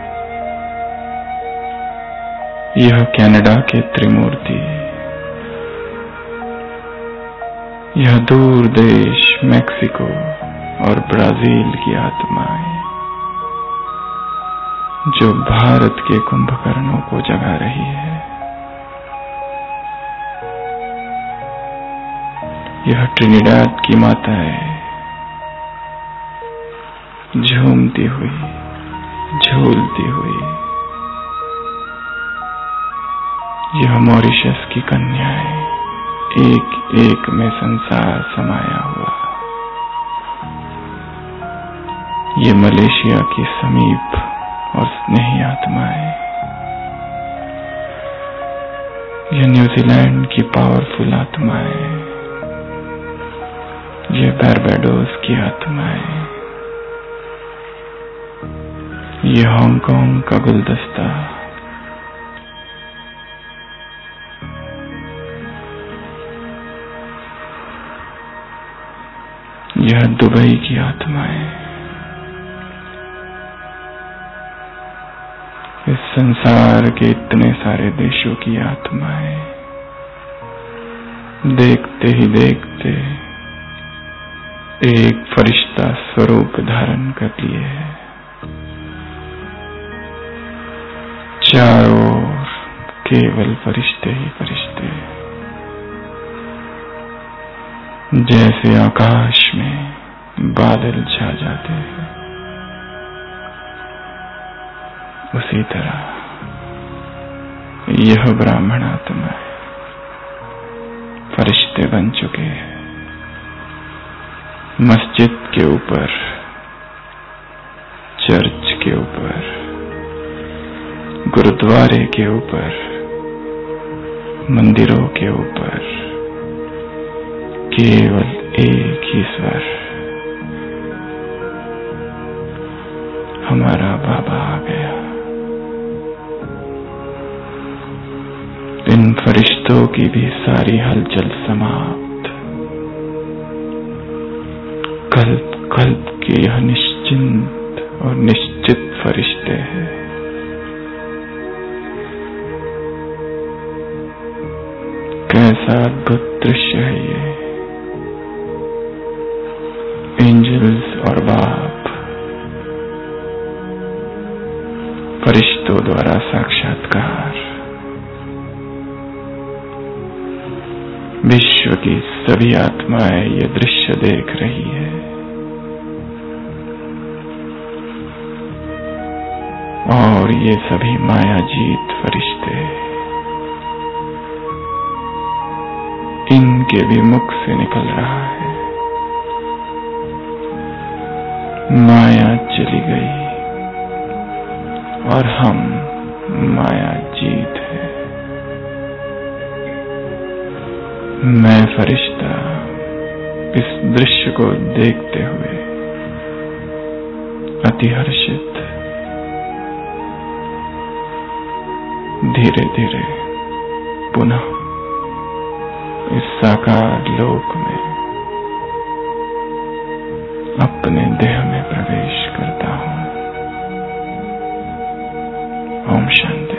यह कनाडा के त्रिमूर्ति, यह दूर देश मैक्सिको और ब्राजील की आत्माएं जो भारत के कुंभकर्णों को जगा रही है, यह ट्रिनिडाद की माताएं झूमती हुई, झूलती हुई, यह मॉरिशस की कन्याएं एक एक में संसार समाया हुआ, ये मलेशिया की समीप और स्नेही आत्माएं, यह न्यूजीलैंड की पावरफुल आत्माएं, यह बारबाडोस की आत्माएं, यह हांगकांग का गुलदस्ता, यह दुबई की आत्माएं, इस संसार के इतने सारे देशों की आत्माएं देखते ही देखते एक फरिश्ता स्वरूप धारण कर लिए है। चारों ओर केवल फरिश्ते ही फरिश्ते, जैसे आकाश में बादल छा जाते हैं, उसी तरह यह ब्राह्मण आत्माएं फरिश्ते बन चुके हैं। मस्जिद के ऊपर, चर्च के ऊपर, गुरुद्वारे के ऊपर, मंदिरों के ऊपर केवल एक ही स्वर, हमारा बाबा आ गया। इन फरिश्तों की भी सारी हलचल समाप्त, कल्प कल्प के यह निश्चिंत और निश्चित फरिश्ते हैं। कैसा अद्भुत दृश्य है ये, एंजल्स और बाप फरिश्तों द्वारा साक्षात्कार, विश्व की सभी आत्माएं ये दृश्य देख रही है। और ये सभी मायाजीत फरिश्ते, इनके भी मुख से निकल रहा है, माया चली गई और हम माया जीत है। मैं फरिश्ता इस दृश्य को देखते हुए अति हर्षित धीरे धीरे पुनः इस साकार लोक में अपने देह में प्रवेश करता हूं। ओम शांति।